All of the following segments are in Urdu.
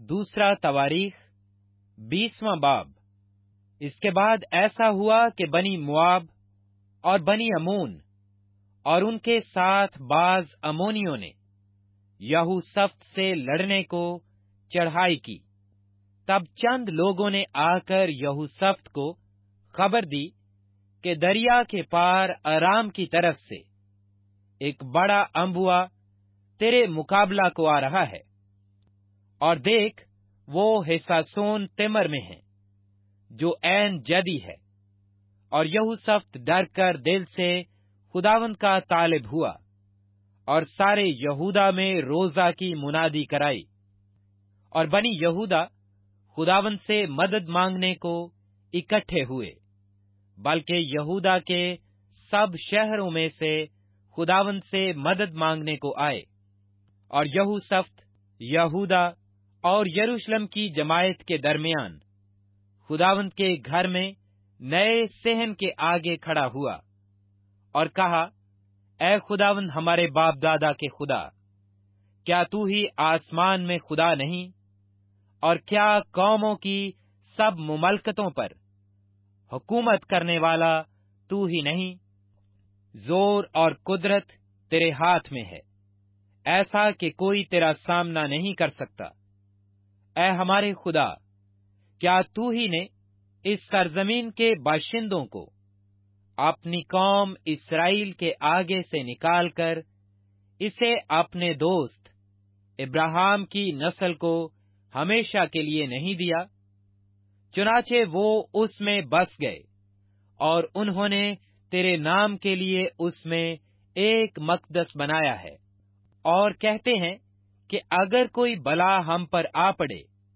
دوسرا تواریخ 20واں باب۔ اس کے بعد ایسا ہوا کہ بنی مواب اور بنی امون اور ان کے ساتھ بعض امونیوں نے یہوصفت سے لڑنے کو چڑھائی کی۔ تب چند لوگوں نے آ کر یہوصفت کو خبر دی کہ دریا کے پار ارام کی طرف سے ایک بڑا انبوا تیرے مقابلہ کو آ رہا ہے، اور دیکھ وہ حساسون تمر میں ہے جو عین جدی ہے۔ اور یہوصفت ڈر کر دل سے خداوند کا طالب ہوا اور سارے یہودا میں روزہ کی منادی کرائی، اور بنی یہودا خداوند سے مدد مانگنے کو اکٹھے ہوئے، بلکہ یہودا کے سب شہروں میں سے خداوند سے مدد مانگنے کو آئے۔ اور یہوصفت یہودا اور یروشلم کی جماعت کے درمیان خداوند کے گھر میں نئے صحن کے آگے کھڑا ہوا اور کہا، اے خداوند ہمارے باپ دادا کے خدا، کیا تو ہی آسمان میں خدا نہیں؟ اور کیا قوموں کی سب مملکتوں پر حکومت کرنے والا تو ہی نہیں؟ زور اور قدرت تیرے ہاتھ میں ہے، ایسا کہ کوئی تیرا سامنا نہیں کر سکتا۔ اے ہمارے خدا، کیا تو ہی نے اس سرزمین کے باشندوں کو اپنی قوم اسرائیل کے آگے سے نکال کر اسے اپنے دوست ابراہیم کی نسل کو ہمیشہ کے لیے نہیں دیا؟ چنانچہ وہ اس میں بس گئے، اور انہوں نے تیرے نام کے لیے اس میں ایک مقدس بنایا ہے، اور کہتے ہیں کہ اگر کوئی بلا ہم پر آ پڑے،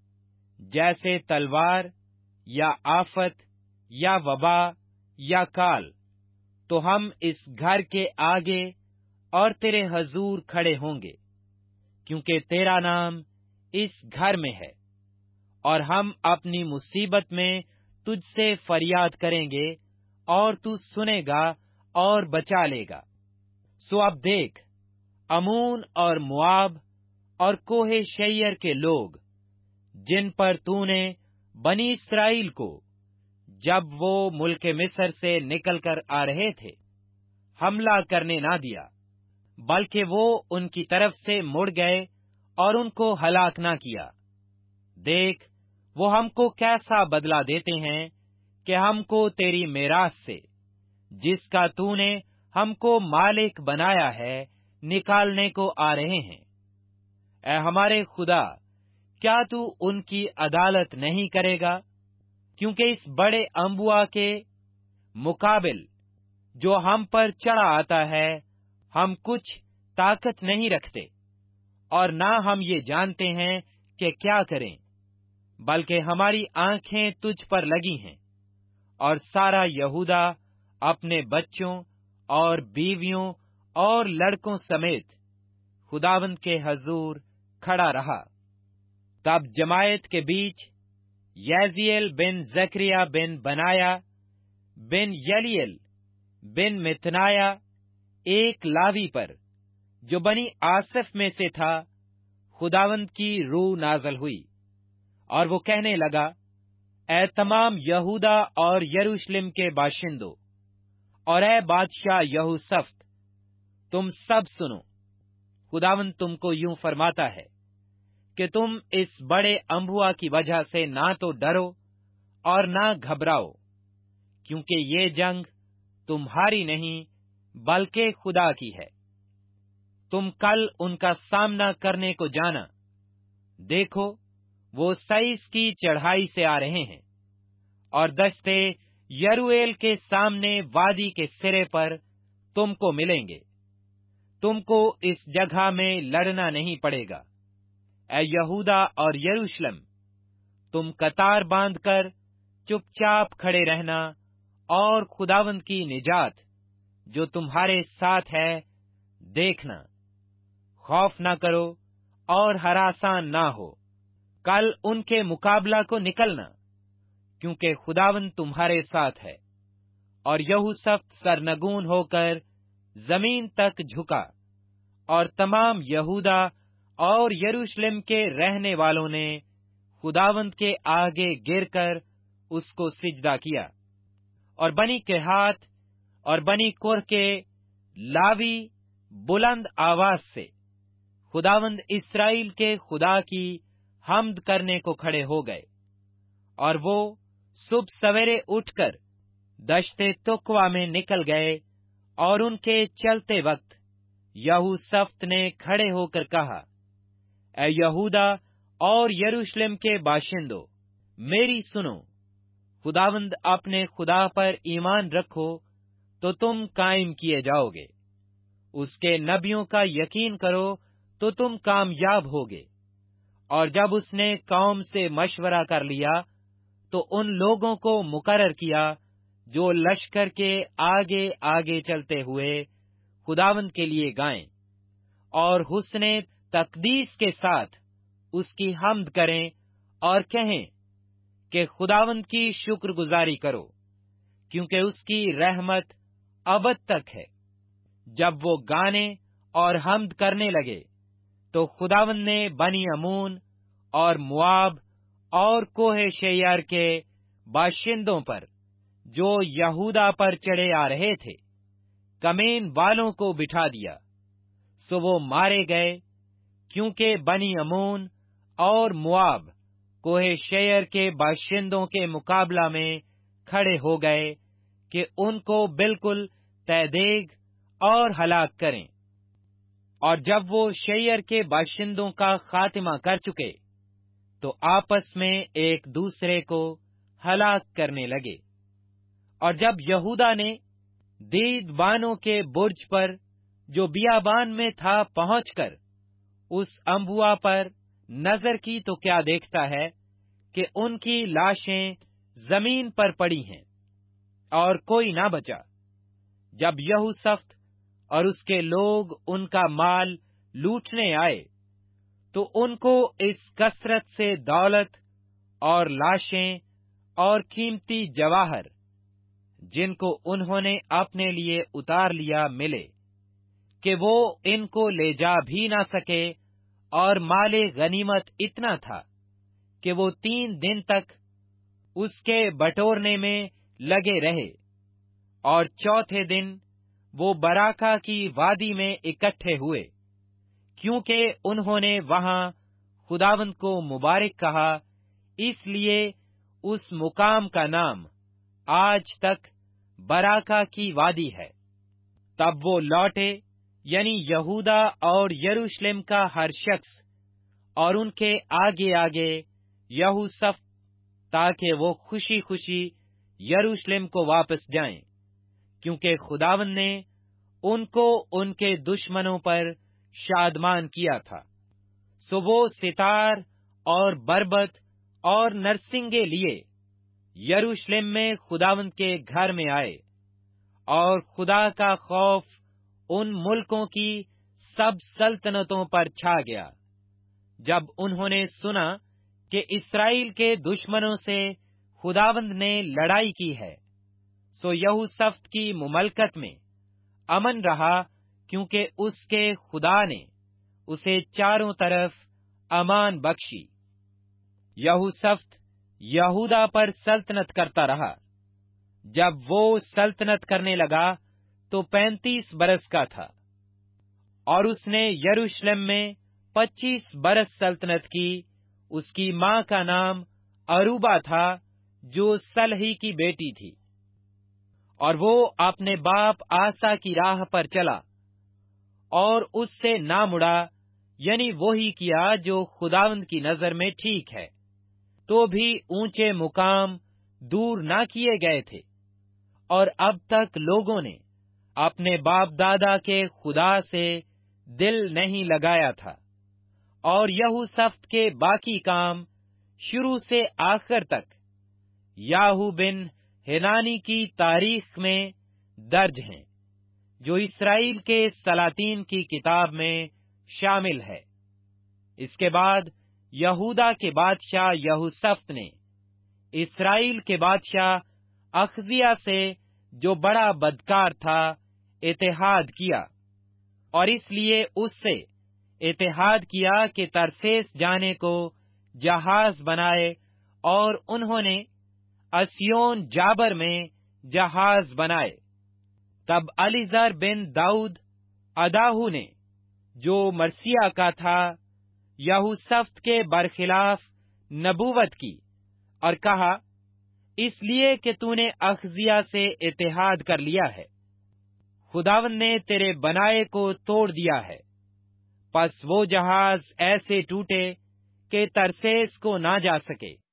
جیسے تلوار یا آفت یا وبا یا کال، تو ہم اس گھر کے آگے اور تیرے حضور کھڑے ہوں گے، کیونکہ تیرا نام اس گھر میں ہے، اور ہم اپنی مصیبت میں تجھ سے فریاد کریں گے، اور تو سنے گا اور بچا لے گا۔ سو اب دیکھ، امون اور مواب اور کوہ شعیر کے لوگ، جن پر تو نے بنی اسرائیل کو جب وہ ملک مصر سے نکل کر آ رہے تھے حملہ کرنے نہ دیا، بلکہ وہ ان کی طرف سے مڑ گئے اور ان کو ہلاک نہ کیا، دیکھ وہ ہم کو کیسا بدلہ دیتے ہیں کہ ہم کو تیری میراث سے، جس کا تو نے ہم کو مالک بنایا ہے، نکالنے کو آ رہے ہیں۔ اے ہمارے خدا، کیا تو ان کی عدالت نہیں کرے گا؟ کیونکہ اس بڑے انبوا کے مقابل جو ہم پر چڑھا آتا ہے، ہم کچھ طاقت نہیں رکھتے، اور نہ ہم یہ جانتے ہیں کہ کیا کریں، بلکہ ہماری آنکھیں تجھ پر لگی ہیں۔ اور سارا یہودا اپنے بچوں اور بیویوں اور لڑکوں سمیت خداوند کے حضور کھڑا رہا۔ تب جماعت کے بیچ یزیل بن زکریا بن بنایا بن یلیل بن متنایا ایک لاوی پر، جو بنی آصف میں سے تھا، خداوند کی روح نازل ہوئی، اور وہ کہنے لگا، اے تمام یہودا اور یروشلم کے باشندوں، اور اے بادشاہ یہوصفت، تم سب سنو۔ خداوند تم کو یوں فرماتا ہے کہ تم اس بڑے انبوا کی وجہ سے نہ تو ڈرو اور نہ گھبراؤ، کیونکہ یہ جنگ تمہاری نہیں بلکہ خدا کی ہے۔ تم کل ان کا سامنا کرنے کو جانا، دیکھو وہ سیس کی چڑھائی سے آ رہے ہیں، اور دشتے یرویل کے سامنے وادی کے سرے پر تم کو ملیں گے۔ تم کو اس جگہ میں لڑنا نہیں پڑے گا۔ اے یہودا اور یروشلم، تم قطار باندھ کر چپ چاپ کھڑے رہنا، اور خداوند کی نجات جو تمہارے ساتھ ہے دیکھنا۔ خوف نہ کرو اور ہراساں نہ ہو، کل ان کے مقابلہ کو نکلنا، کیونکہ خداوند تمہارے ساتھ ہے۔ اور یہوصفت سرنگون ہو کر زمین تک جھکا، اور تمام یہودا اور یروشلم کے رہنے والوں نے خداوند کے آگے گر کر اس کو سجدہ کیا۔ اور بنی کہات اور بنی کور کے لاوی بلند آواز سے خداوند اسرائیل کے خدا کی حمد کرنے کو کھڑے ہو گئے، اور وہ صبح سویرے اٹھ کر دشت تقوا میں نکل گئے، اور ان کے چلتے وقت یہوشافط نے کھڑے ہو کر کہا، اے یہودا اور یروشلم کے باشندو، میری سنو، خداوند اپنے خدا پر ایمان رکھو تو تم قائم کیے جاؤ گے، اس کے نبیوں کا یقین کرو تو تم کامیاب ہوگے۔ اور جب اس نے قوم سے مشورہ کر لیا تو ان لوگوں کو مقرر کیا جو لشکر کے آگے آگے چلتے ہوئے خداوند کے لیے گائیں اور حسن تقدیس کے ساتھ اس کی حمد کریں اور کہیں کہ خداوند کی شکر گزاری کرو، کیونکہ اس کی رحمت ابد تک ہے۔ جب وہ گانے اور حمد کرنے لگے تو خداوند نے بنی امون اور مواب اور کوہ شیار کے باشندوں پر جو یہودا پر چڑھے آ رہے تھے کمین والوں کو بٹھا دیا، سو وہ مارے گئے، کیونکہ بنی امون اور مواب کوہ شیار کے باشندوں کے مقابلہ میں کھڑے ہو گئے کہ ان کو بالکل تہ دیگ اور ہلاک کریں۔ اور جب وہ شیار کے باشندوں کا خاتمہ کر چکے تو آپس میں ایک دوسرے کو ہلاک کرنے لگے۔ اور جب یہودا نے دید بانوں کے برج پر جو بیابان میں تھا پہنچ کر اس انبوا پر نظر کی تو کیا دیکھتا ہے کہ ان کی لاشیں زمین پر پڑی ہیں اور کوئی نہ بچا۔ جب یہوشافط اور اس کے لوگ ان کا مال لوٹنے آئے تو ان کو اس کثرت سے دولت اور لاشیں اور قیمتی جواہر جن کو انہوں نے اپنے لیے اتار لیا ملے کہ وہ ان کو لے جا بھی نہ سکے، اور مال غنیمت اتنا تھا کہ وہ 3 دن تک اس کے بٹورنے میں لگے رہے، اور چوتھے دن وہ براکا کی وادی میں اکٹھے ہوئے، کیونکہ انہوں نے وہاں خداوند کو مبارک کہا، اس لیے اس مقام کا نام آج تک براکا کی وادی ہے۔ تب وہ لوٹے، یعنی یہودا اور یروشلم کا ہر شخص، اور ان کے آگے آگے یہوشافط، تاکہ وہ خوشی خوشی یروشلم کو واپس جائیں، کیونکہ خداوند نے ان کو ان کے دشمنوں پر شادمان کیا تھا۔ سو وہ ستار اور بربط اور نرسنگے لیے یروشلم میں خداوند کے گھر میں آئے، اور خدا کا خوف ان ملکوں کی سب سلطنتوں پر چھا گیا۔ جب انہوں نے سنا کہ اسرائیل کے دشمنوں سے خداوند نے لڑائی کی ہے، سو یہوشافط کی مملکت میں امن رہا، کیونکہ اس کے خدا نے اسے چاروں طرف امان بخشی۔ یہوشافط یہودا پر سلطنت کرتا رہا۔ جب وہ سلطنت کرنے لگا تو 35 برس کا تھا، اور اس نے یروشلم میں 25 برس سلطنت کی۔ اس کی ماں کا نام اروبا تھا، جو سلہی کی بیٹی تھی، اور وہ اپنے باپ آسا کی راہ پر چلا اور اس سے نہ مڑا، یعنی وہی کیا جو خداوند کی نظر میں ٹھیک ہے، تو بھی اونچے مقام دور نہ کیے گئے تھے، اور اب تک لوگوں نے اپنے باپ دادا کے خدا سے دل نہیں لگایا تھا۔ اور یہوشافط کے باقی کام شروع سے آخر تک یاہو بن ہنانی کی تاریخ میں درج ہیں، جو اسرائیل کے سلاطین کی کتاب میں شامل ہے۔ اس کے بعد یہودا کے بادشاہ یہوشافط نے اسرائیل کے بادشاہ اخزیہ سے، جو بڑا بدکار تھا، اتحاد کیا، اور اس لیے اس سے اتحاد کیا کہ ترسیس جانے کو جہاز بنائے، اور انہوں نے اسیون جابر میں جہاز بنائے۔ تب علیزر بن داؤد اداہو نے، جو مرثیہ کا تھا، یہوسفت کے برخلاف نبوت کی اور کہا، اس لیے کہ تو نے اخزیہ سے اتحاد کر لیا ہے، خداوند نے تیرے بنائے کو توڑ دیا ہے۔ پس وہ جہاز ایسے ٹوٹے کہ ترسیس کو نہ جا سکے۔